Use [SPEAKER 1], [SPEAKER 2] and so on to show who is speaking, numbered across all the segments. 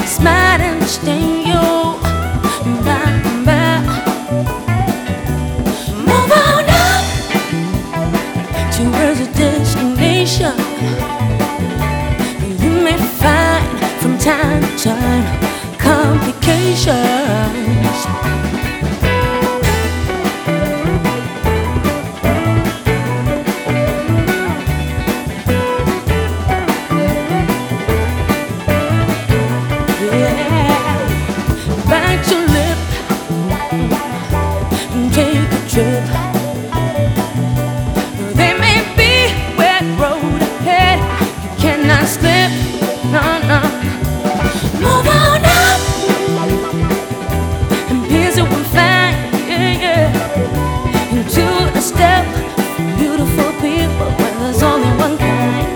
[SPEAKER 1] folks might understand you. Move on up towards a destination. You may find from time to time complications. There may be a wet road ahead, you cannot slip, no, no. Move on up, and here's what we find, yeah, yeah. Into a step, beautiful people, where there's only one kind.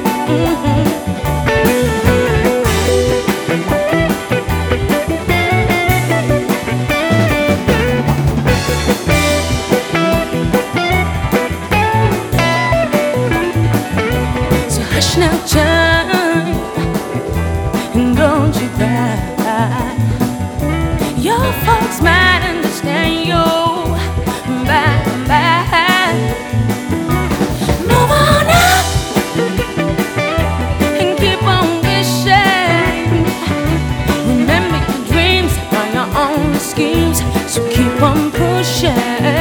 [SPEAKER 1] Now, child, and don't you cry. Your folks might understand you. Bye, bye. Move on up and keep on wishing. Remember your dreams are your own schemes, so keep on pushing.